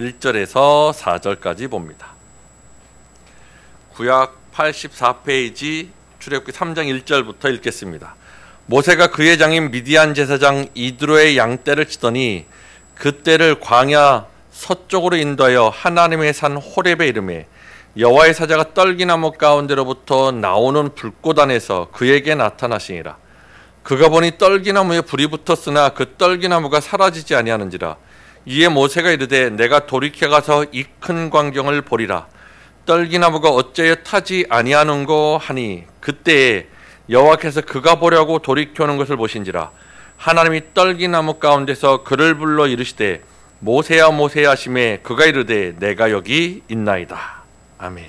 1절에서 4절까지 봅니다. 구약 84페이지 출애굽기 3장 1절부터 읽겠습니다. 모세가 그의 장인 미디안 제사장 이드로의 양떼를 치더니 그 떼를 광야 서쪽으로 인도하여 하나님의 산 호렙에 이르매 여호와의 사자가 떨기나무 가운데로부터 나오는 불꽃 안에서 그에게 나타나시니라. 그가 보니 떨기나무에 불이 붙었으나 그 떨기나무가 사라지지 아니하는지라. 이에 모세가 이르되 내가 돌이켜 가서 이 큰 광경을 보리라. 떨기나무가 어째여 타지 아니하는고 하니 그때에 여호와께서 그가 보려고 돌이켜오는 것을 보신지라. 하나님이 떨기나무 가운데서 그를 불러 이르시되 모세야 모세야 하시매 그가 이르되 내가 여기 있나이다. 아멘.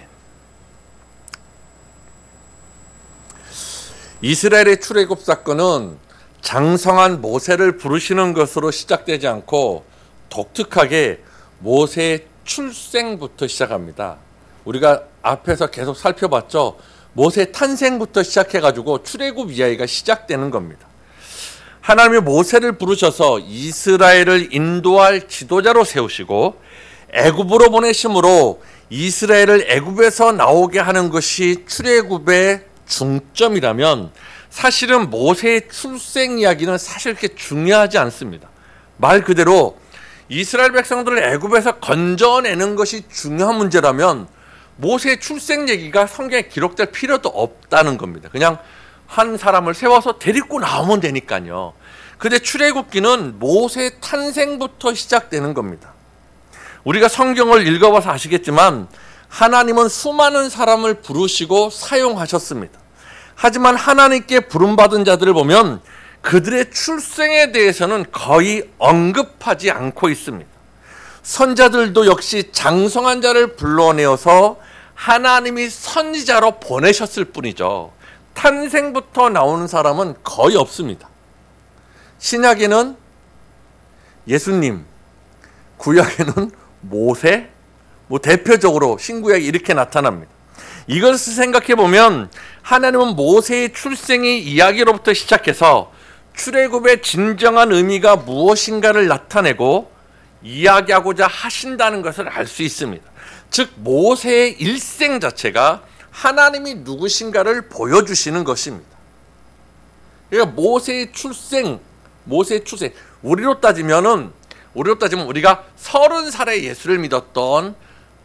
이스라엘의 출애굽 사건은 장성한 모세를 부르시는 것으로 시작되지 않고 독특하게 모세의 출생부터 시작합니다. 우리가 앞에서 계속 살펴봤죠. 모세 탄생부터 시작해가지고 출애굽 이야기가 시작되는 겁니다. 하나님이 모세를 부르셔서 이스라엘을 인도할 지도자로 세우시고 애굽으로 보내심으로 이스라엘을 애굽에서 나오게 하는 것이 출애굽의 중점이라면 사실은 모세의 출생 이야기는 사실 그렇게 중요하지 않습니다. 말 그대로 이스라엘 백성들을 애굽에서 건져내는 것이 중요한 문제라면 모세의 출생 얘기가 성경에 기록될 필요도 없다는 겁니다. 그냥 한 사람을 세워서 데리고 나오면 되니까요. 근데 출애굽기는 모세의 탄생부터 시작되는 겁니다. 우리가 성경을 읽어봐서 아시겠지만 하나님은 수많은 사람을 부르시고 사용하셨습니다. 하지만 하나님께 부름받은 자들을 보면 그들의 출생에 대해서는 거의 언급하지 않고 있습니다. 선자들도 역시 장성한 자를 불러내어서 하나님이 선지자로 보내셨을 뿐이죠. 탄생부터 나오는 사람은 거의 없습니다. 신약에는 예수님, 구약에는 모세, 대표적으로 신구약이 이렇게 나타납니다. 이것을 생각해 보면 하나님은 모세의 출생의 이야기로부터 시작해서 출애굽의 진정한 의미가 무엇인가를 나타내고 이야기하고자 하신다는 것을 알 수 있습니다. 즉 모세의 일생 자체가 하나님이 누구신가를 보여주시는 것입니다. 그러니까 모세의 출생, 우리로 따지면 우리가 30살에 예수를 믿었던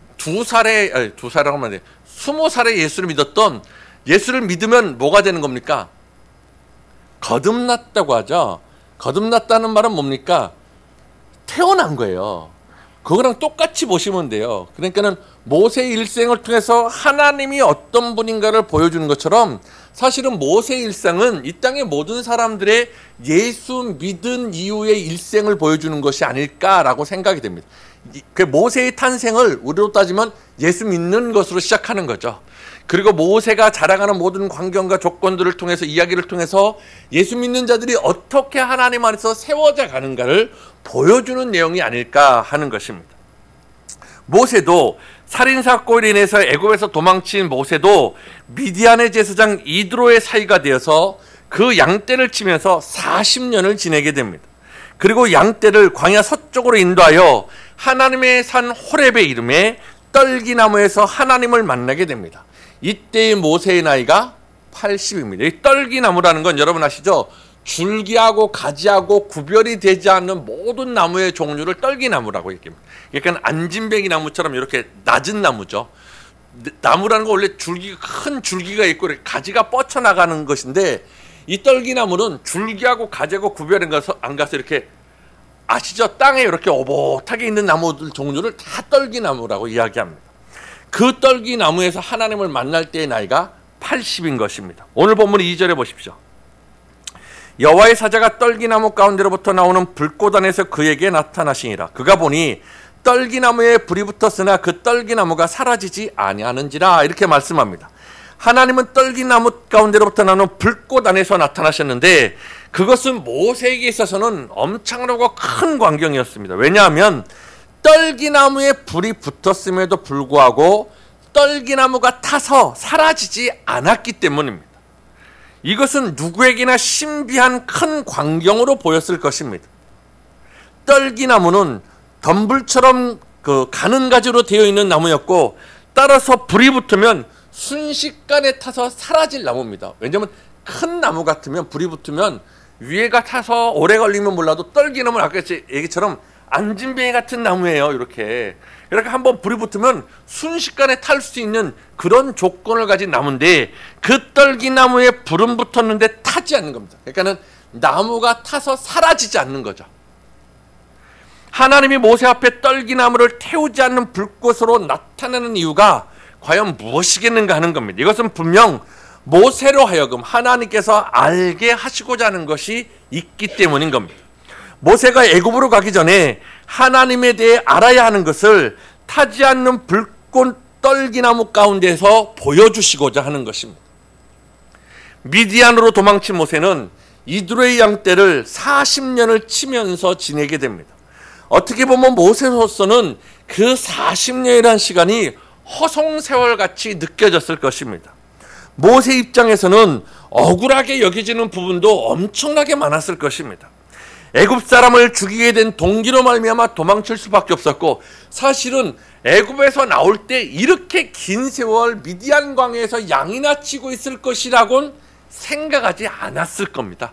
20살에 예수를 믿었던 예수를 믿으면 뭐가 되는 겁니까? 거듭났다고 하죠. 거듭났다는 말은 뭡니까? 태어난 거예요. 그거랑 똑같이 보시면 돼요. 그러니까는 모세의 일생을 통해서 하나님이 어떤 분인가를 보여주는 것처럼 사실은 모세의 일생은 이 땅의 모든 사람들의 예수 믿은 이후의 일생을 보여주는 것이 아닐까라고 생각이 됩니다. 그 모세의 탄생을 우리로 따지면 예수 믿는 것으로 시작하는 거죠. 그리고 모세가 자랑하는 모든 광경과 조건들을 통해서 이야기를 통해서 예수 믿는 자들이 어떻게 하나님 안에서 세워져 가는가를 보여주는 내용이 아닐까 하는 것입니다. 모세도 살인사건으로 인해서 애굽에서 도망친 모세도 미디안의 제사장 이드로의 사이가 되어서 그 양떼를 치면서 40년을 지내게 됩니다. 그리고 양떼를 광야 서쪽으로 인도하여 하나님의 산 호렙의 이름에 떨기나무에서 하나님을 만나게 됩니다. 이때의 모세의 나이가 80입니다. 이 떨기나무라는 건 여러분 아시죠? 줄기하고 가지하고 구별이 되지 않는 모든 나무의 종류를 떨기나무라고 얘기합니다. 그러니까 안진뱅이 나무처럼 이렇게 낮은 나무죠. 나무라는 건 원래 큰 줄기가 있고 가지가 뻗쳐나가는 것인데 이 떨기나무는 줄기하고 가지하고 구별이 안 가서 이렇게 아시죠? 땅에 이렇게 오붓하게 있는 나무들 종류를 다 떨기나무라고 이야기합니다. 그 떨기나무에서 하나님을 만날 때의 나이가 80인 것입니다. 오늘 본문 2절에 보십시오. 여호와의 사자가 떨기나무 가운데로부터 나오는 불꽃 안에서 그에게 나타나시니라. 그가 보니 떨기나무에 불이 붙었으나 그 떨기나무가 사라지지 아니하는지라. 이렇게 말씀합니다. 하나님은 떨기나무 가운데로부터 나오는 불꽃 안에서 나타나셨는데 그것은 모세에게 있어서는 엄청나고 큰 광경이었습니다. 왜냐하면 떨기나무에 불이 붙었음에도 불구하고 떨기나무가 타서 사라지지 않았기 때문입니다. 이것은 누구에게나 신비한 큰 광경으로 보였을 것입니다. 떨기나무는 덤불처럼 그 가는 가지로 되어 있는 나무였고, 따라서 불이 붙으면 순식간에 타서 사라질 나무입니다. 왜냐하면 큰 나무 같으면 불이 붙으면 위에가 타서 오래 걸리면 몰라도 떨기나무는 아까 얘기처럼 안진뱅이 같은 나무예요. 이렇게 한번 불이 붙으면 순식간에 탈 수 있는 그런 조건을 가진 나무인데, 그 떨기나무에 불은 붙었는데 타지 않는 겁니다. 그러니까는 나무가 타서 사라지지 않는 거죠. 하나님이 모세 앞에 떨기나무를 태우지 않는 불꽃으로 나타나는 이유가 과연 무엇이겠는가 하는 겁니다. 이것은 분명 모세로 하여금 하나님께서 알게 하시고자 하는 것이 있기 때문인 겁니다. 모세가 애굽으로 가기 전에 하나님에 대해 알아야 하는 것을 타지 않는 불꽃 떨기나무 가운데서 보여주시고자 하는 것입니다. 미디안으로 도망친 모세는 이드로의 양떼를 40년을 치면서 지내게 됩니다. 어떻게 보면 모세로서는 그 40년이라는 시간이 허송세월같이 느껴졌을 것입니다. 모세 입장에서는 억울하게 여겨지는 부분도 엄청나게 많았을 것입니다. 애굽 사람을 죽이게 된 동기로 말미암아 도망칠 수밖에 없었고, 사실은 애굽에서 나올 때 이렇게 긴 세월 미디안 광야에서 양이나 치고 있을 것이라고는 생각하지 않았을 겁니다.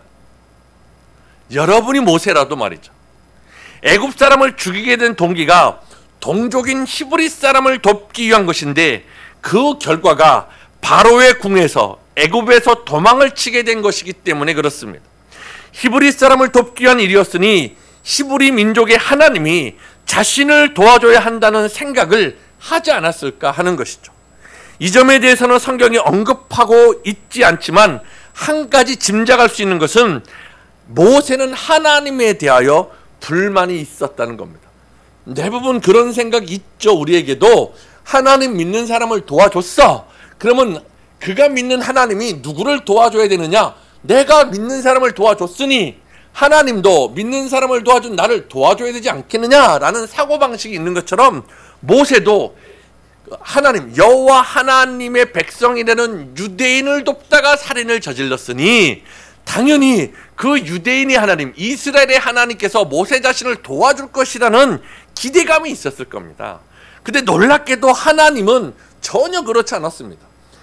여러분이 모세라도 말이죠. 애굽 사람을 죽이게 된 동기가 동족인 히브리 사람을 돕기 위한 것인데, 그 결과가 바로의 궁에서 애굽에서 도망을 치게 된 것이기 때문에 그렇습니다. 히브리 사람을 돕기 위한 일이었으니 히브리 민족의 하나님이 자신을 도와줘야 한다는 생각을 하지 않았을까 하는 것이죠. 이 점에 대해서는 성경이 언급하고 있지 않지만, 한 가지 짐작할 수 있는 것은 모세는 하나님에 대하여 불만이 있었다는 겁니다. 대부분 그런 생각이 있죠. 우리에게도 하나님 믿는 사람을 도와줬어. 그러면 그가 믿는 하나님이 누구를 도와줘야 되느냐? 내가 믿는 사람을 도와줬으니 하나님도 믿는 사람을 도와준 나를 도와줘야 되지 않겠느냐라는 사고방식이 있는 것처럼, 모세도 하나님 여호와 하나님의 백성이 되는 유대인을 돕다가 살인을 저질렀으니 당연히 그 유대인의 하나님, 이스라엘의 하나님께서 모세 자신을 도와줄 것이라는 기대감이 있었을 겁니다. 근데 놀랍게도 하나님은 전혀 그렇지 않았습니다.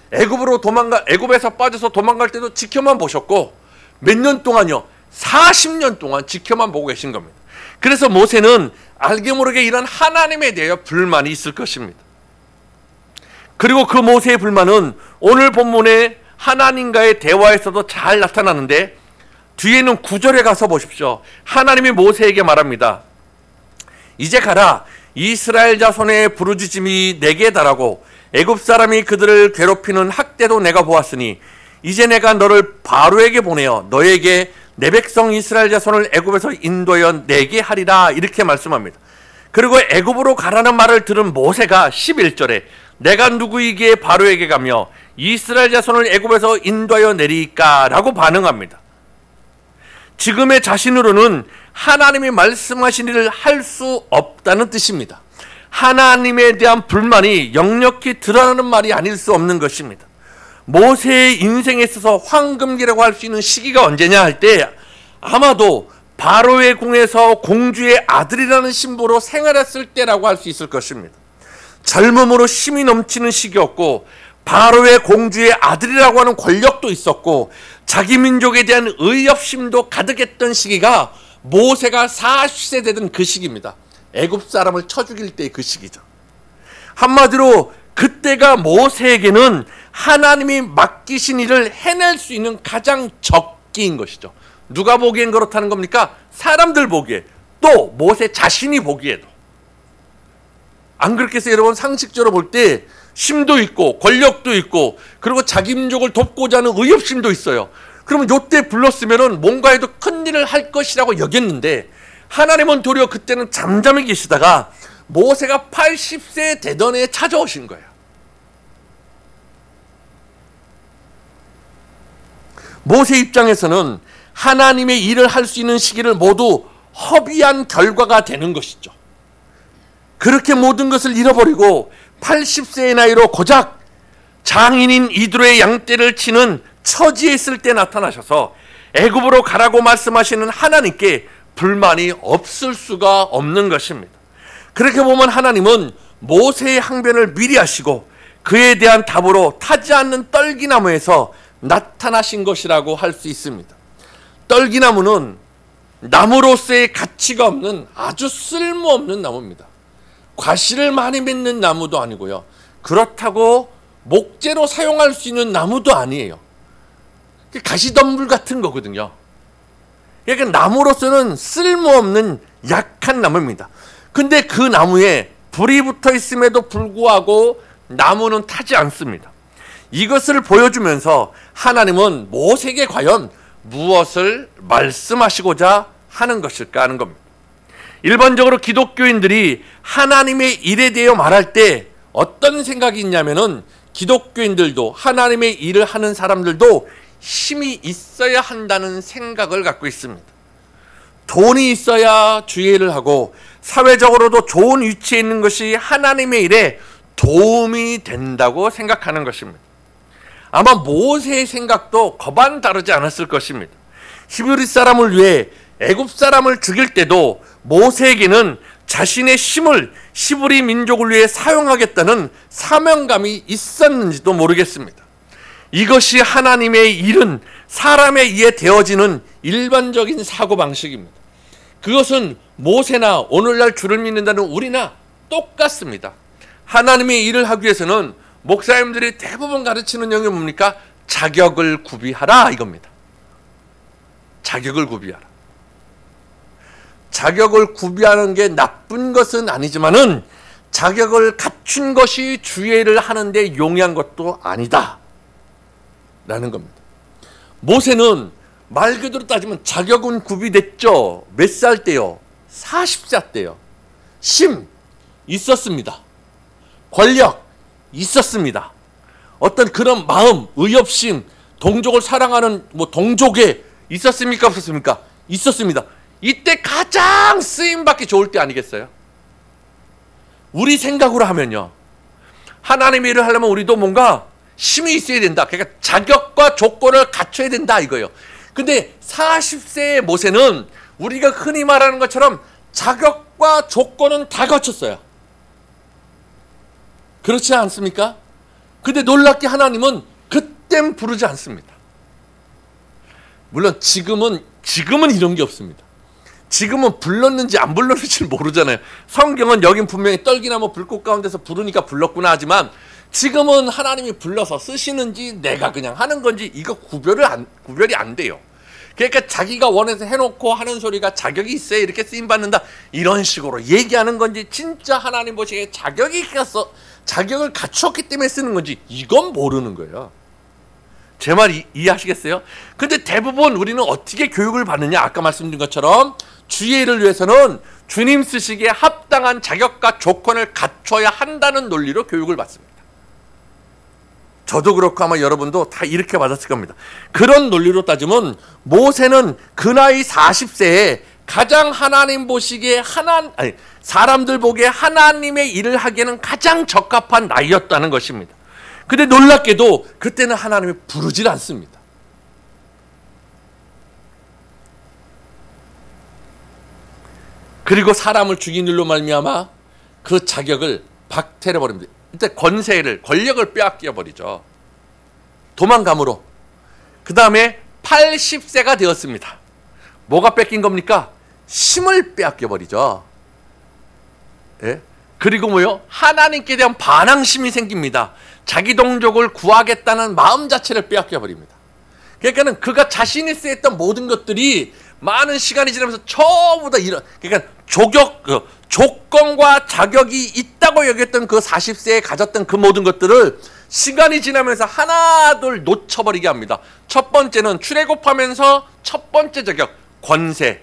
애굽에서 빠져서 도망갈 때도 지켜만 보셨고, 몇 년 동안요? 40년 동안 지켜만 보고 계신 겁니다. 그래서 모세는 알게 모르게 이런 하나님에 대하여 불만이 있을 것입니다. 그리고 그 모세의 불만은 오늘 본문의 하나님과의 대화에서도 잘 나타나는데, 뒤에는 9절에 가서 보십시오. 하나님이 모세에게 말합니다. 이제 가라. 이스라엘 자손의 부르짖음이 내게 달하고 애굽 사람이 그들을 괴롭히는 학대도 내가 보았으니 이제 내가 너를 바로에게 보내어 너에게 내 백성 이스라엘 자손을 애굽에서 인도하여 내게 하리라. 이렇게 말씀합니다. 그리고 애굽으로 가라는 말을 들은 모세가 11절에 내가 누구이기에 바로에게 가며 이스라엘 자손을 애굽에서 인도하여 내리까? 라고 반응합니다. 지금의 자신으로는 하나님이 말씀하신 일을 할 수 없다는 뜻입니다. 하나님에 대한 불만이 역력히 드러나는 말이 아닐 수 없는 것입니다. 모세의 인생에 있어서 황금기라고 할 수 있는 시기가 언제냐 할 때, 아마도 바로의 궁에서 공주의 아들이라는 신부로 생활했을 때라고 할 수 있을 것입니다. 젊음으로 힘이 넘치는 시기였고, 바로의 공주의 아들이라고 하는 권력도 있었고, 자기 민족에 대한 의협심도 가득했던 시기가 모세가 40세 되던 그 시기입니다. 애굽 사람을 쳐 죽일 때의 그 시기죠. 한마디로 그때가 모세에게는 하나님이 맡기신 일을 해낼 수 있는 가장 적기인 것이죠. 누가 보기엔 그렇다는 겁니까? 사람들 보기에, 또 모세 자신이 보기에도. 안 그렇겠어요? 여러분, 상식적으로 볼 때 힘도 있고 권력도 있고, 그리고 자기 민족을 돕고자 하는 의협심도 있어요. 그러면 요때 불렀으면은 뭔가에도 큰 일을 할 것이라고 여겼는데, 하나님은 도리어 그때는 잠잠히 계시다가 모세가 80세 되던 해에 찾아오신 거예요. 모세 입장에서는 하나님의 일을 할 수 있는 시기를 모두 허비한 결과가 되는 것이죠. 그렇게 모든 것을 잃어버리고 80세의 나이로 고작 장인인 이드로의 양떼를 치는 처지에 있을 때 나타나셔서 애굽으로 가라고 말씀하시는 하나님께 불만이 없을 수가 없는 것입니다. 그렇게 보면 하나님은 모세의 항변을 미리 하시고 그에 대한 답으로 타지 않는 떨기나무에서 나타나신 것이라고 할 수 있습니다. 떨기나무는 나무로서의 가치가 없는 아주 쓸모없는 나무입니다. 과실을 많이 맺는 나무도 아니고요. 그렇다고 목재로 사용할 수 있는 나무도 아니에요. 가시덤불 같은 거거든요. 그러니까 나무로서는 쓸모없는 약한 나무입니다. 근데 그 나무에 불이 붙어 있음에도 불구하고 나무는 타지 않습니다. 이것을 보여주면서 하나님은 모세에게 과연 무엇을 말씀하시고자 하는 것일까 하는 겁니다. 일반적으로 기독교인들이 하나님의 일에 대해 말할 때 어떤 생각이 있냐면은 기독교인들도 하나님의 일을 하는 사람들도 힘이 있어야 한다는 생각을 갖고 있습니다. 돈이 있어야 주의 일을 하고 사회적으로도 좋은 위치에 있는 것이 하나님의 일에 도움이 된다고 생각하는 것입니다. 아마 모세의 생각도 거반 다르지 않았을 것입니다. 히브리 사람을 위해 애굽 사람을 죽일 때도 모세에게는 자신의 힘을 히브리 민족을 위해 사용하겠다는 사명감이 있었는지도 모르겠습니다. 이것이 하나님의 일은 사람에 의해 되어지는 일반적인 사고방식입니다. 그것은 모세나 오늘날 주를 믿는다는 우리나 똑같습니다. 하나님의 일을 하기 위해서는 목사님들이 대부분 가르치는 영역이 뭡니까? 자격을 구비하라 이겁니다. 자격을 구비하라. 자격을 구비하는 게 나쁜 것은 아니지만은 자격을 갖춘 것이 주의 일을 하는데 용이한 것도 아니다 라는 겁니다. 모세는 말 그대로 따지면 자격은 구비됐죠. 몇 살 때요? 40살 때요. 힘 있었습니다. 권력 있었습니다. 어떤 그런 마음, 의협심, 동족을 사랑하는 동족에 있었습니까? 없었습니까? 있었습니다. 이때 가장 쓰임받기 좋을 때 아니겠어요? 우리 생각으로 하면요. 하나님의 일을 하려면 우리도 뭔가 힘이 있어야 된다. 그러니까 자격과 조건을 갖춰야 된다 이거예요. 근데 40세의 모세는 우리가 흔히 말하는 것처럼 자격과 조건은 다 갖췄어요. 그렇지 않습니까? 근데 놀랍게 하나님은 그땐 부르지 않습니다. 물론 지금은 이런 게 없습니다. 지금은 불렀는지 안 불렀는지 모르잖아요. 성경은 여긴 분명히 떨기나무 불꽃 가운데서 부르니까 불렀구나 하지만 지금은 하나님이 불러서 쓰시는지 내가 그냥 하는 건지 이거 구별이 안 돼요. 그러니까 자기가 원해서 해놓고 하는 소리가 자격이 있어야 이렇게 쓰임받는다 이런 식으로 얘기하는 건지 진짜 하나님 보시기에 자격을 갖추었기 때문에 쓰는 건지 이건 모르는 거예요. 제 말 이해하시겠어요? 근데 대부분 우리는 어떻게 교육을 받느냐? 아까 말씀드린 것처럼 주의 일을 위해서는 주님 쓰시기에 합당한 자격과 조건을 갖춰야 한다는 논리로 교육을 받습니다. 저도 그렇고 아마 여러분도 다 이렇게 받았을 겁니다. 그런 논리로 따지면 모세는 그 나이 40세에 가장 하나님 보시기에 사람들 보기에 하나님의 일을 하기에는 가장 적합한 나이였다는 것입니다. 근데 놀랍게도 그때는 하나님이 부르질 않습니다. 그리고 사람을 죽인 일로 말미암아 그 자격을 박탈해 버립니다. 이때 권력을 빼앗겨 버리죠. 도망감으로. 그 다음에 80세가 되었습니다. 뭐가 뺏긴 겁니까? 힘을 빼앗겨 버리죠. 예? 그리고 뭐요? 하나님께 대한 반항심이 생깁니다. 자기 동족을 구하겠다는 마음 자체를 빼앗겨 버립니다. 그러니까는 그가 자신이 쓰였던 모든 것들이 많은 시간이 지나면서 전부 다 그러니까 조건과 자격이 있다고 여겼던 그 40세에 가졌던 그 모든 것들을 시간이 지나면서 하나둘 놓쳐버리게 합니다. 첫 번째는 출애굽하면서 첫 번째 자격, 권세.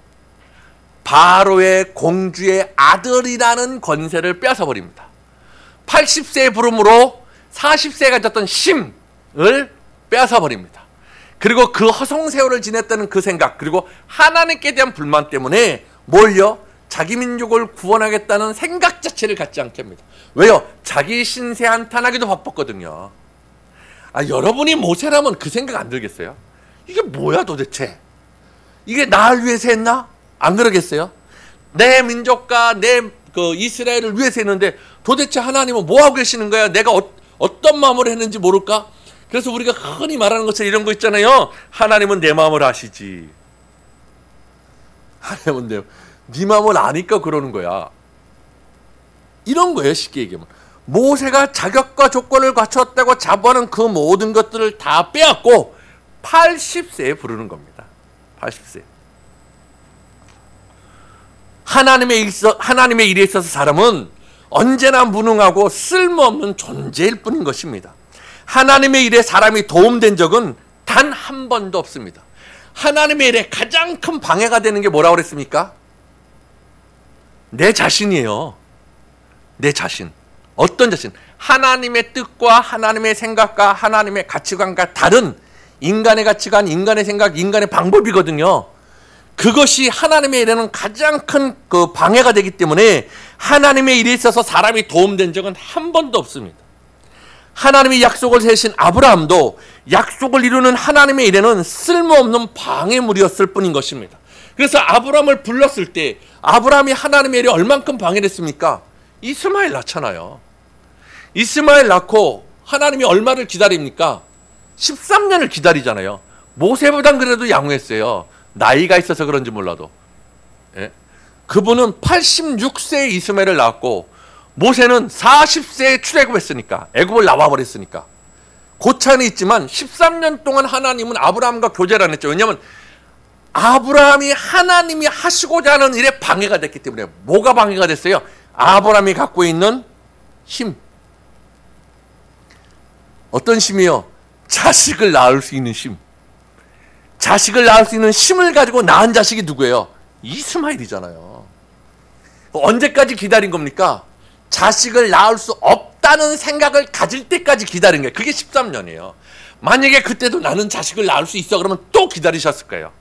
바로의 공주의 아들이라는 권세를 빼앗아버립니다. 80세의 부름으로 40세에 가졌던 힘을 빼앗아버립니다. 그리고 그 허송세월을 지냈다는 그 생각, 그리고 하나님께 대한 불만 때문에 뭘요? 자기 민족을 구원하겠다는 생각 자체를 갖지 않게 합니다. 왜요? 자기 신세 한탄하기도 바빴거든요. 여러분이 모세라면 그 생각 안 들겠어요? 이게 뭐야 도대체? 이게 나를 위해서 했나? 안 그러겠어요? 내 민족과 내 그 이스라엘을 위해서 했는데 도대체 하나님은 뭐 하고 계시는 거야? 내가 어떤 마음으로 했는지 모를까? 그래서 우리가 흔히 말하는 것처럼 이런 거 있잖아요. 하나님은 내 마음을 아시지. 하나님은 네 마음을 아니까 그러는 거야. 이런 거예요. 쉽게 얘기하면. 모세가 자격과 조건을 갖췄다고 자부하는 그 모든 것들을 다 빼앗고 80세에 부르는 겁니다. 80세. 하나님의 일에 있어서 사람은 언제나 무능하고 쓸모없는 존재일 뿐인 것입니다. 하나님의 일에 사람이 도움된 적은 단 한 번도 없습니다. 하나님의 일에 가장 큰 방해가 되는 게 뭐라고 그랬습니까? 내 자신이에요. 내 자신. 어떤 자신? 하나님의 뜻과 하나님의 생각과 하나님의 가치관과 다른 인간의 가치관, 인간의 생각, 인간의 방법이거든요. 그것이 하나님의 일에는 가장 큰 그 방해가 되기 때문에 하나님의 일에 있어서 사람이 도움된 적은 한 번도 없습니다. 하나님이 약속을 세신 아브라함도 약속을 이루는 하나님의 일에는 쓸모없는 방해물이었을 뿐인 것입니다. 그래서 아브라함을 불렀을 때 아브라함이 하나님의 일에 얼만큼 방해를 했습니까? 이스마엘 낳잖아요. 이스마엘 낳고 하나님이 얼마를 기다립니까? 13년을 기다리잖아요. 모세보단 그래도 양호했어요. 나이가 있어서 그런지 몰라도. 예? 그분은 86세에 이스마엘을 낳았고 모세는 40세에 출애굽했으니까, 애굽을 나와버렸으니까 고차는 있지만 13년 동안 하나님은 아브라함과 교제를 안 했죠. 왜냐하면 아브라함이 하나님이 하시고자 하는 일에 방해가 됐기 때문에. 뭐가 방해가 됐어요? 아브라함이 갖고 있는 힘. 어떤 힘이요? 자식을 낳을 수 있는 힘. 자식을 낳을 수 있는 힘을 가지고 낳은 자식이 누구예요? 이스마엘이잖아요. 언제까지 기다린 겁니까? 자식을 낳을 수 없다는 생각을 가질 때까지 기다린 거예요. 그게 13년이에요. 만약에 그때도 나는 자식을 낳을 수 있어 그러면 또 기다리셨을 거예요.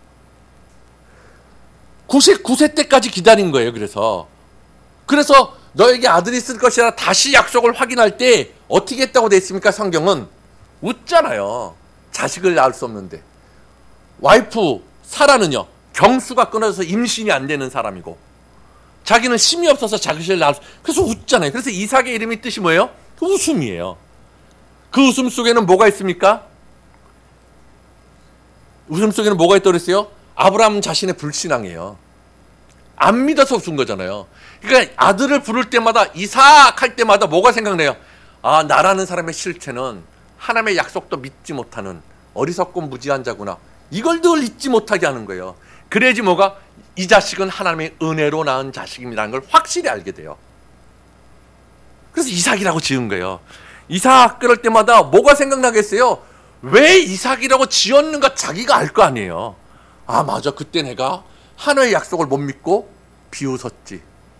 99세 때까지 기다린 거예요. 그래서 너에게 아들이 있을 것이라 다시 약속을 확인할 때 어떻게 했다고 돼 있습니까? 성경은 웃잖아요. 자식을 낳을 수 없는데. 와이프 사라는요, 경수가 끊어져서 임신이 안 되는 사람이고 자기는 힘이 없어서 자식을 낳을 수, 그래서 웃잖아요. 그래서 이삭의 이름이 뜻이 뭐예요? 그 웃음이에요. 그 웃음 속에는 뭐가 있습니까? 웃음 속에는 뭐가 있다고 그랬어요? 아브라함 자신의 불신앙이에요. 안 믿어서 웃은 거잖아요. 그러니까 아들을 부를 때마다, 이삭 할 때마다 뭐가 생각나요? 아, 나라는 사람의 실체는 하나님의 약속도 믿지 못하는 어리석고 무지한 자구나. 이걸 늘 잊지 못하게 하는 거예요. 그래야지 뭐가, 이 자식은 하나님의 은혜로 낳은 자식입니다라는 걸 확실히 알게 돼요. 그래서 이삭이라고 지은 거예요. 이삭 그럴 때마다 뭐가 생각나겠어요? 왜 이삭이라고 지었는가 자기가 알 거 아니에요. 아, 맞아. 그때 내가 하나님의 약속을 못 믿고 비웃었지.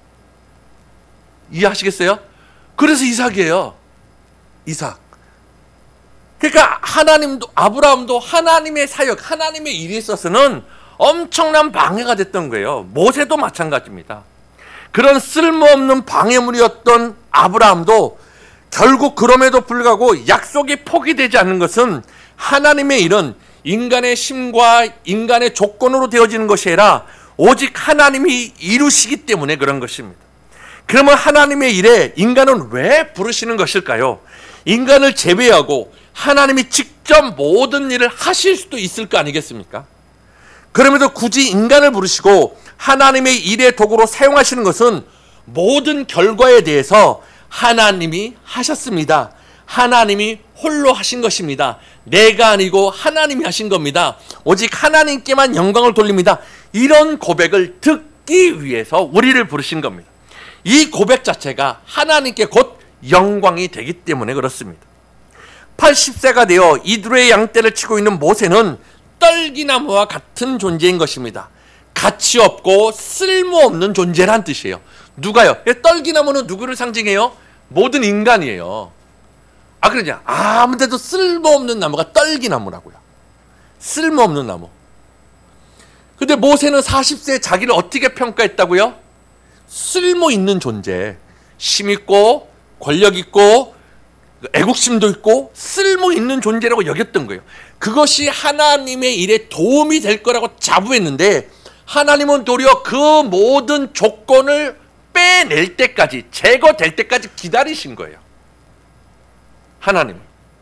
이해하시겠어요? 그래서 이삭이에요. 이삭. 그러니까 하나님도, 아브라함도 하나님의 사역, 하나님의 일에 있어서는 엄청난 방해가 됐던 거예요. 모세도 마찬가지입니다. 그런 쓸모없는 방해물이었던 아브라함도 결국 그럼에도 불구하고 약속이 포기되지 않는 것은 하나님의 일은 인간의 힘과 인간의 조건으로 되어지는 것이 아니라 오직 하나님이 이루시기 때문에 그런 것입니다. 그러면 하나님의 일에 인간은 왜 부르시는 것일까요? 인간을 제외하고 하나님이 직접 모든 일을 하실 수도 있을 거 아니겠습니까? 그럼에도 굳이 인간을 부르시고 하나님의 일의 도구로 사용하시는 것은 모든 결과에 대해서 하나님이 하셨습니다. 하나님이 홀로 하신 것입니다. 내가 아니고 하나님이 하신 겁니다. 오직 하나님께만 영광을 돌립니다. 이런 고백을 듣기 위해서 우리를 부르신 겁니다. 이 고백 자체가 하나님께 곧 영광이 되기 때문에 그렇습니다. 80세가 되어 이두로의 양떼를 치고 있는 모세는 떨기나무와 같은 존재인 것입니다. 가치 없고 쓸모없는 존재란 뜻이에요. 누가요? 떨기나무는 누구를 상징해요? 모든 인간이에요. 아, 그러냐? 아무데도 쓸모없는 나무가 떨기나무라고요. 쓸모없는 나무. 근데 모세는 40세에 자기를 어떻게 평가했다고요? 쓸모 있는 존재. 힘 있고 권력 있고 애국심도 있고 쓸모 있는 존재라고 여겼던 거예요. 그것이 하나님의 일에 도움이 될 거라고 자부했는데 하나님은 도리어 그 모든 조건을 빼낼 때까지, 제거될 때까지 기다리신 거예요. 하나님.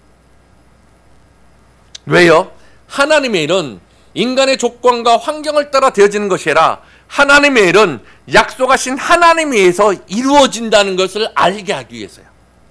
왜요? 하나님의 일은 인간의 조건과 환경을 따라 되어지는 것이 아니라 하나님의 일은 약속하신 하나님에 의해서 이루어진다는 것을 알게 하기 위해서요.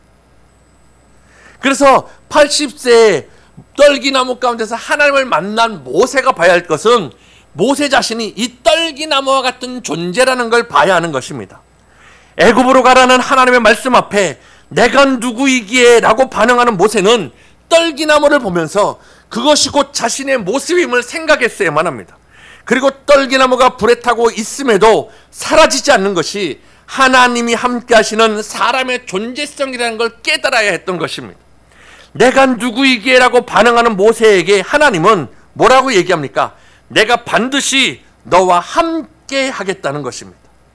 그래서 80세에 떨기나무 가운데서 하나님을 만난 모세가 봐야 할 것은 모세 자신이 이 떨기나무와 같은 존재라는 걸 봐야 하는 것입니다. 애굽으로 가라는 하나님의 말씀 앞에 내가 누구이기에 라고 반응하는 모세는 떨기나무를 보면서 그것이 곧 자신의 모습임을 생각했어야만 합니다. 그리고 떨기나무가 불에 타고 있음에도 사라지지 않는 것이 하나님이 함께 하시는 사람의 존재성이라는 걸 깨달아야 했던 것입니다. 내가 누구이기에 라고 반응하는 모세에게 하나님은 뭐라고 얘기합니까? 내가 반드시 너와 함께 하겠다는 것입니다.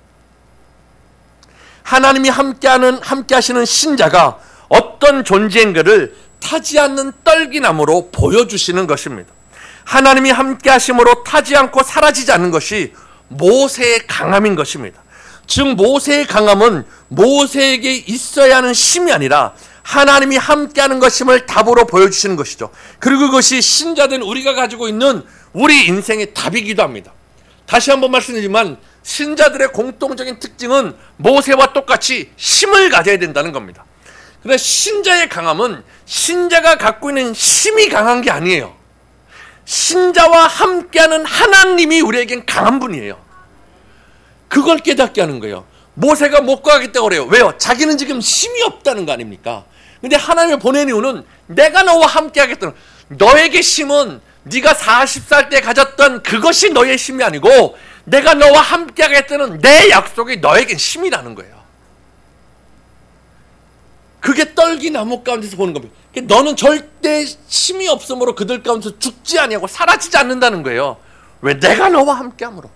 하나님이 함께 하시는 신자가 어떤 존재인가를 타지 않는 떨기나무로 보여주시는 것입니다. 하나님이 함께 하심으로 타지 않고 사라지지 않는 것이 모세의 강함인 것입니다. 즉 모세의 강함은 모세에게 있어야 하는 힘이 아니라 하나님이 함께하는 것임을 답으로 보여주시는 것이죠. 그리고 그것이 신자된 우리가 가지고 있는 우리 인생의 답이기도 합니다. 다시 한번 말씀드리지만 신자들의 공통적인 특징은 모세와 똑같이 힘을 가져야 된다는 겁니다. 그런데 신자의 강함은 신자가 갖고 있는 힘이 강한 게 아니에요. 신자와 함께하는 하나님이 우리에겐 강한 분이에요. 그걸 깨닫게 하는 거예요. 모세가 못 가겠다고 그래요. 왜요? 자기는 지금 힘이 없다는 거 아닙니까? 근데 하나님을 보낸 이유는 내가 너와 함께 하겠다는, 너에게 힘은 네가 40살 때 가졌던 그것이 너의 힘이 아니고 내가 너와 함께 하겠다는 내 약속이 너에겐 힘이라는 거예요. 그게 떨기나무 가운데서 보는 겁니다. 너는 절대 힘이 없으므로 그들 가운데서 죽지 아니하고 사라지지 않는다는 거예요. 왜? 내가 너와 함께 함으로.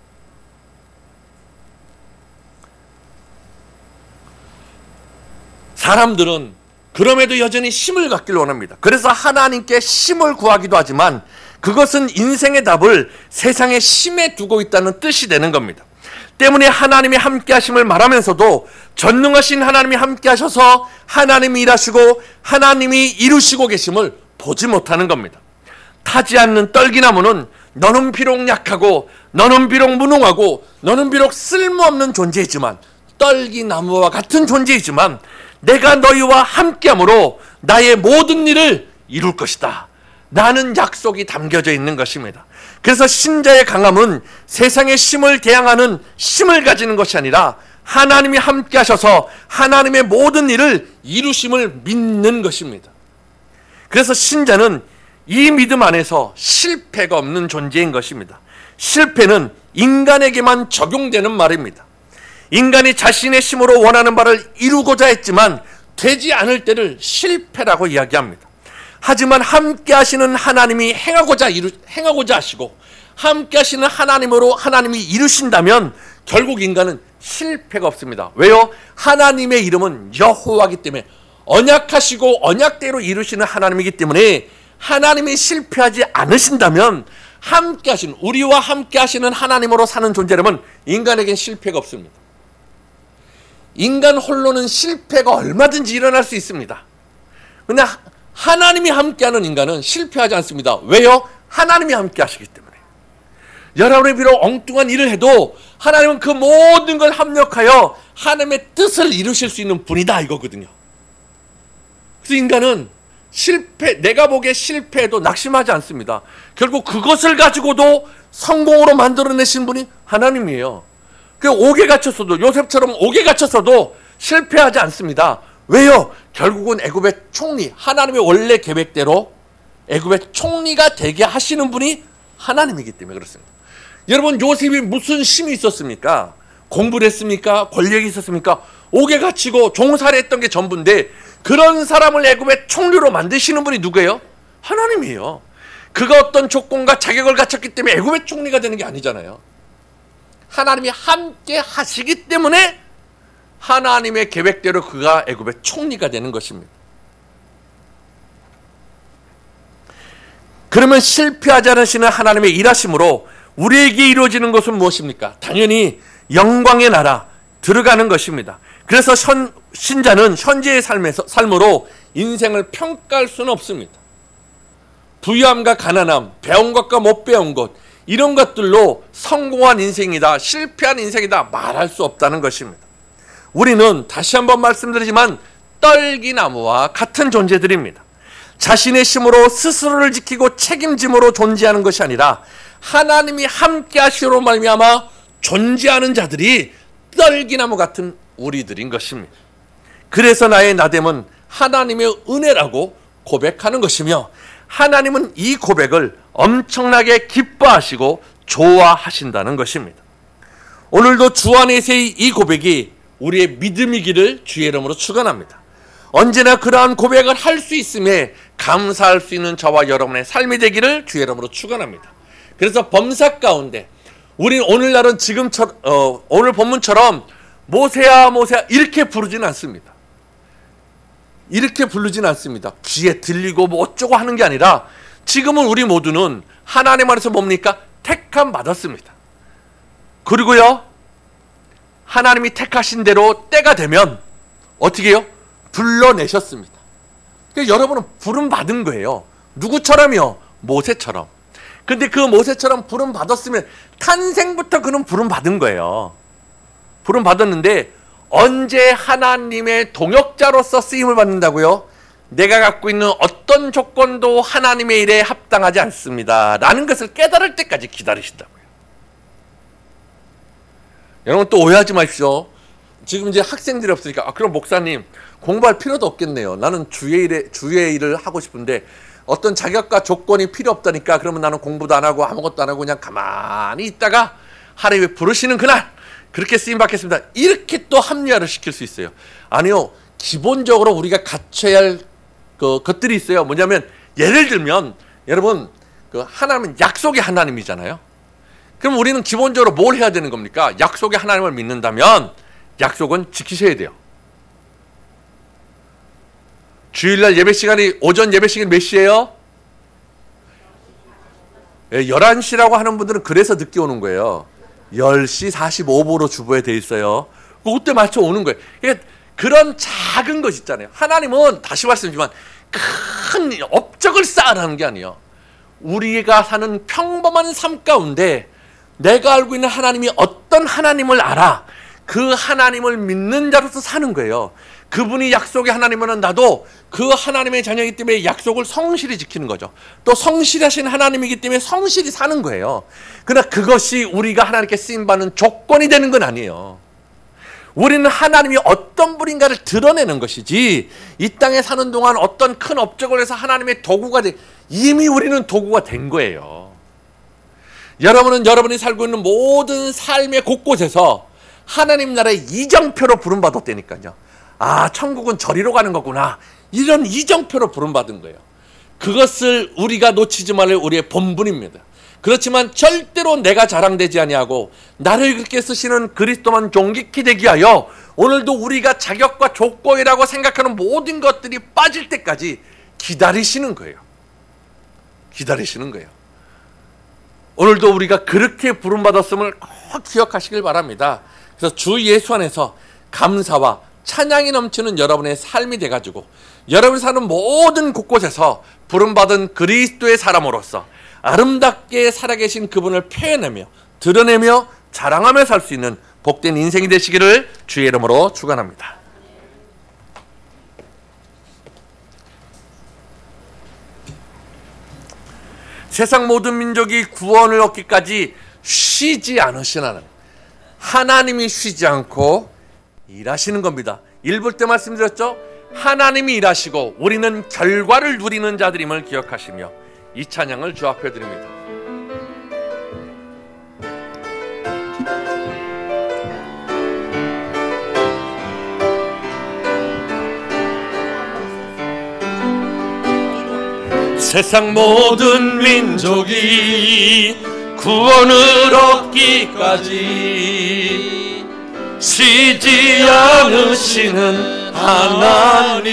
사람들은 그럼에도 여전히 힘을 갖기를 원합니다. 그래서 하나님께 힘을 구하기도 하지만 그것은 인생의 답을 세상의 힘에 두고 있다는 뜻이 되는 겁니다. 때문에 하나님이 함께 하심을 말하면서도 전능하신 하나님이 함께 하셔서 하나님이 일하시고 하나님이 이루시고 계심을 보지 못하는 겁니다. 타지 않는 떨기나무는 너는 비록 약하고 너는 비록 무능하고 너는 비록 쓸모없는 존재이지만, 떨기나무와 같은 존재이지만 내가 너희와 함께함으로 나의 모든 일을 이룰 것이다 라는 약속이 담겨져 있는 것입니다. 그래서 신자의 강함은 세상의 힘을 대항하는 힘을 가지는 것이 아니라 하나님이 함께 하셔서 하나님의 모든 일을 이루심을 믿는 것입니다. 그래서 신자는 이 믿음 안에서 실패가 없는 존재인 것입니다. 실패는 인간에게만 적용되는 말입니다. 인간이 자신의 힘으로 원하는 바를 이루고자 했지만 되지 않을 때를 실패라고 이야기합니다. 하지만 함께 하시는 하나님이 행하고자 하시고 함께 하시는 하나님으로 하나님이 이루신다면 결국 인간은 실패가 없습니다. 왜요? 하나님의 이름은 여호와이기 때문에, 언약하시고 언약대로 이루시는 하나님이기 때문에 하나님이 실패하지 않으신다면 함께 하시는, 우리와 함께 하시는 하나님으로 사는 존재라면 인간에겐 실패가 없습니다. 인간 홀로는 실패가 얼마든지 일어날 수 있습니다. 그런데 하나님이 함께하는 인간은 실패하지 않습니다. 왜요? 하나님이 함께 하시기 때문에. 여러분이 비록 엉뚱한 일을 해도 하나님은 그 모든 걸 합력하여 하나님의 뜻을 이루실 수 있는 분이다 이거거든요. 그래서 인간은 내가 보기에 실패해도 낙심하지 않습니다. 결국 그것을 가지고도 성공으로 만들어내신 분이 하나님이에요. 그 옥에 갇혔어도, 요셉처럼 옥에 갇혔어도 실패하지 않습니다. 왜요? 결국은 애굽의 총리, 하나님의 원래 계획대로 애굽의 총리가 되게 하시는 분이 하나님이기 때문에 그렇습니다. 여러분, 요셉이 무슨 힘이 있었습니까? 공부를 했습니까? 권력이 있었습니까? 옥에 갇히고 종살이했던 게 전부인데 그런 사람을 애굽의 총리로 만드시는 분이 누구예요? 하나님이에요. 그가 어떤 조건과 자격을 갖췄기 때문에 애굽의 총리가 되는 게 아니잖아요. 하나님이 함께 하시기 때문에 하나님의 계획대로 그가 애굽의 총리가 되는 것입니다. 그러면 실패하지 않으시는 하나님의 일하심으로 우리에게 이루어지는 것은 무엇입니까? 당연히 영광의 나라, 들어가는 것입니다. 그래서 신자는 현재의 삶으로 인생을 평가할 수는 없습니다. 부유함과 가난함, 배운 것과 못 배운 것, 이런 것들로 성공한 인생이다, 실패한 인생이다 말할 수 없다는 것입니다. 우리는 다시 한번 말씀드리지만 떨기나무와 같은 존재들입니다. 자신의 힘으로 스스로를 지키고 책임짐으로 존재하는 것이 아니라 하나님이 함께 하시로 말미암아 존재하는 자들이 떨기나무 같은 우리들인 것입니다. 그래서 나의 나됨은 하나님의 은혜라고 고백하는 것이며, 하나님은 이 고백을 엄청나게 기뻐하시고 좋아하신다는 것입니다. 오늘도 주 안에서의 이 고백이 우리의 믿음이기를 주의 이름으로 축원합니다. 언제나 그러한 고백을 할 수 있음에 감사할 수 있는 저와 여러분의 삶이 되기를 주의 이름으로 축원합니다. 그래서 범사 가운데 우리는 오늘날은 오늘 본문처럼 모세야 모세야 이렇게 부르지는 않습니다. 이렇게 부르지는 않습니다. 귀에 들리고 뭐 어쩌고 하는 게 아니라 지금은 우리 모두는 하나님 안에서 뭡니까? 택함 받았습니다. 그리고요, 하나님이 택하신 대로 때가 되면 어떻게 해요? 불러내셨습니다. 그러니까 여러분은 부름 받은 거예요. 누구처럼요? 모세처럼. 근데 그 모세처럼 부름 받았으면 탄생부터 그는 부름 받은 거예요. 부름 받았는데 언제 하나님의 동역자로서 쓰임을 받는다고요? 내가 갖고 있는 어떤 조건도 하나님의 일에 합당하지 않습니다 라는 것을 깨달을 때까지 기다리신다고요. 여러분 또 오해하지 마십시오. 지금 이제 학생들이 없으니까 그럼 목사님 공부할 필요도 없겠네요. 나는 주의 일을 하고 싶은데 어떤 자격과 조건이 필요 없다니까 그러면 나는 공부도 안 하고 아무것도 안 하고 그냥 가만히 있다가 하나님이 부르시는 그날 그렇게 쓰임 받겠습니다. 이렇게 또 합리화를 시킬 수 있어요. 아니요. 기본적으로 우리가 갖춰야 할 것들이 있어요. 뭐냐면 예를 들면 여러분 하나님은 약속의 하나님이잖아요. 그럼 우리는 기본적으로 뭘 해야 되는 겁니까? 약속의 하나님을 믿는다면 약속은 지키셔야 돼요. 주일날 예배 시간이 오전 예배 시간이 몇 시예요? 11시라고 하는 분들은 그래서 늦게 오는 거예요. 10시 45분으로 주보에 돼 있어요. 그때 맞춰 오는 거예요. 그러니까 그런 작은 것 있잖아요. 하나님은 다시 말씀드리지만 큰 업적을 쌓으라는 게 아니에요. 우리가 사는 평범한 삶 가운데 내가 알고 있는 하나님이 어떤 하나님을 알아. 그 하나님을 믿는 자로서 사는 거예요. 그분이 약속의 하나님은 나도 그 하나님의 자녀이기 때문에 약속을 성실히 지키는 거죠. 또 성실하신 하나님이기 때문에 성실히 사는 거예요. 그러나 그것이 우리가 하나님께 쓰임받는 조건이 되는 건 아니에요. 우리는 하나님이 어떤 분인가를 드러내는 것이지 이 땅에 사는 동안 어떤 큰 업적을 해서 하나님의 도구가 이미 우리는 도구가 된 거예요. 여러분은 여러분이 살고 있는 모든 삶의 곳곳에서 하나님 나라의 이정표로 부름받았다니까요. 천국은 저리로 가는 거구나. 이런 이정표로 부름받은 거예요. 그것을 우리가 놓치지 말을 우리의 본분입니다. 그렇지만 절대로 내가 자랑되지 아니하고 나를 그렇게 쓰시는 그리스도만 존귀케 되기 위하여 오늘도 우리가 자격과 조건이라고 생각하는 모든 것들이 빠질 때까지 기다리시는 거예요. 기다리시는 거예요. 오늘도 우리가 그렇게 부름받았음을 꼭 기억하시길 바랍니다. 그래서 주 예수 안에서 감사와 찬양이 넘치는 여러분의 삶이 돼가지고 여러분이 사는 모든 곳곳에서 부름받은 그리스도의 사람으로서 아름답게 살아계신 그분을 표현하며 드러내며 자랑하며 살 수 있는 복된 인생이 되시기를 주의 이름으로 축원합니다. 세상 모든 민족이 구원을 얻기까지 쉬지 않으신 하나님이 쉬지 않고 일하시는 겁니다. 1부 때 말씀드렸죠? 하나님이 일하시고 우리는 결과를 누리는 자들임을 기억하시며 이 찬양을 주 앞에 드립니다. 세상 모든 민족이 구원을 얻기까지 쉬지 않으시는 하나님,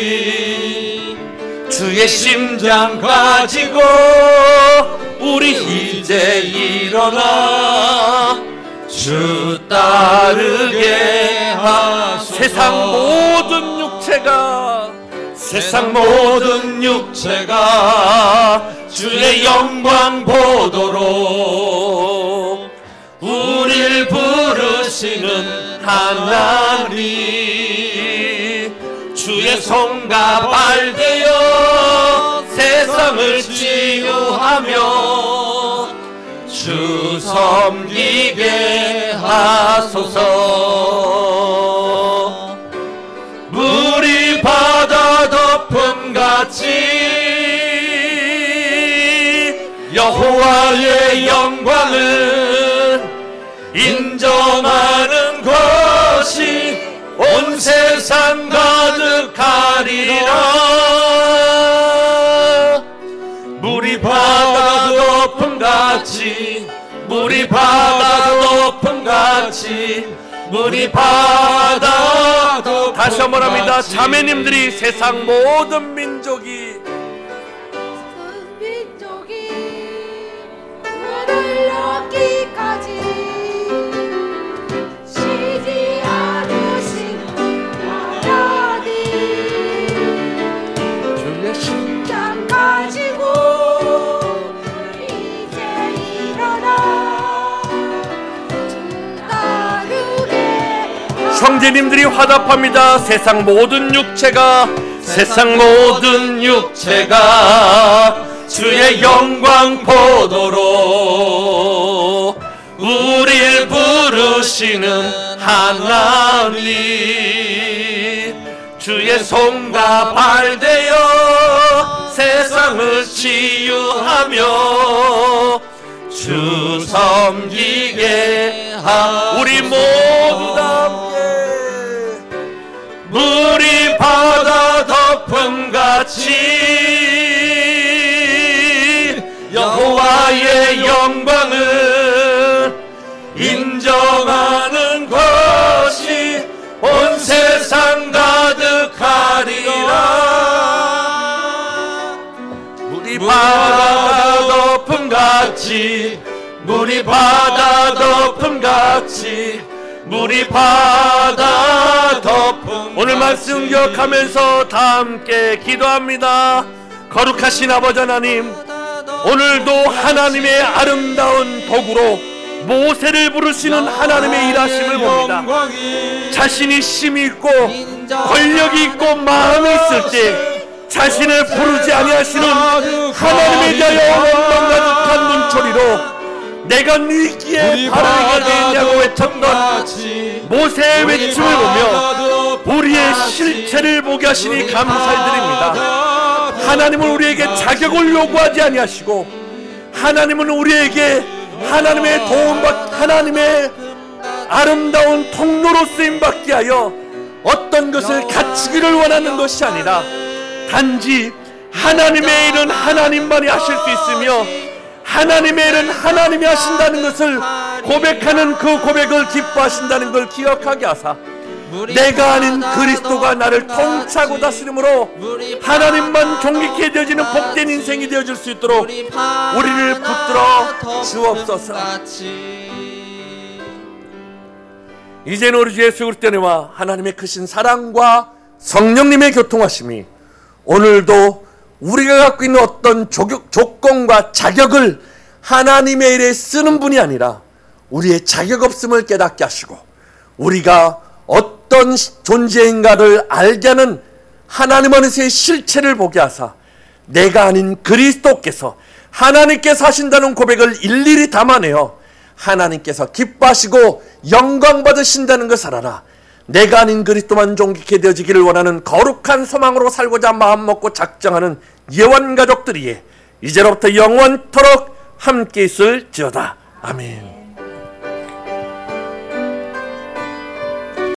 주의 심장 가지고 우리 이제 일어나 주 따르게 하소서. 세상 모든 육체가 주의 영광 보도록 우릴 부르시는 하나님, 주의 손과 발되어 세상을 치유하며 주 섬기게 하소서. 물이 바다 덮음같이 여호와의 영광을 인정하는 것이 온 세상 가득하리라. 물이 바다 덮음같이, 물이 바다 덮음같이, 물이 바다 덮음같이. 다시 한번 합니다. 자매님들이 세상 모든 민족이 구원을 얻기까지 쉬지 않으신 하나님, 주의 심장 가지고 이제 일어나 주 따르게. 형제님들이 화답합니다. 세상 모든 육체가 주의 영광 보도록 우릴 부르시는 하나님, 주의 손과 발되어 세상을 치유하며 주 섬기게 우리 모두 다 함께 물이 바다 덮음같이 여호와의 영광을 인정하는 것이 온 세상 가득하리라. 물이 바다 덮음같이, 물이 바다 덮음같이, 물이 바다 덮음. 오늘 말씀 기억하면서 다 함께 기도합니다. 거룩하신 아버지 하나님, 오늘도 하나님의 아름다운 도구로 모세를 부르시는 하나님의 일하심을 봅니다. 자신이 힘이 있고 권력이 있고 마음이 있을 때 자신을 부르지 아니하시는 하나님에 대하여 원망 가득한 눈초리로 내가 네기에 바라게 되냐고 외쳤던 모세의 외침을 보며 우리의 실체를 보게 하시니 감사드립니다. 하나님은 우리에게 자격을 요구하지 아니하시고 하나님은 우리에게 하나님의 도움받, 하나님의 아름다운 통로로 쓰임받게 하여 어떤 것을 갖추기를 원하는 것이 아니라 단지 하나님의 일은 하나님만이 하실 수 있으며 하나님의 일은 하나님이 하신다는 것을 고백하는 그 고백을 기뻐하신다는 걸 기억하게 하사 내가 아닌 그리스도가 나를 통치하고 다스림으로 하나님만 존귀케 되어지는 복된 인생이 되어질 수 있도록 우리를 붙들어 주옵소서. 이제는 우리 주 예수 그리스도와 하나님의 크신 사랑과 성령님의 교통하심이 오늘도 우리가 갖고 있는 어떤 조건과 자격을 하나님의 일에 쓰는 분이 아니라 우리의 자격 없음을 깨닫게 하시고 우리가 어떤 존재인가를 알게 하는 하나님 안에서의 실체를 보게 하사 내가 아닌 그리스도께서 하나님께서 하신다는 고백을 일일이 담아내어 하나님께서 기뻐하시고 영광 받으신다는 것을 알아 내가 아닌 그리스도만 존귀케 되어지기를 원하는 거룩한 소망으로 살고자 마음먹고 작정하는 예원 가족들이에 이제로부터 영원토록 함께 있을지어다. 아멘.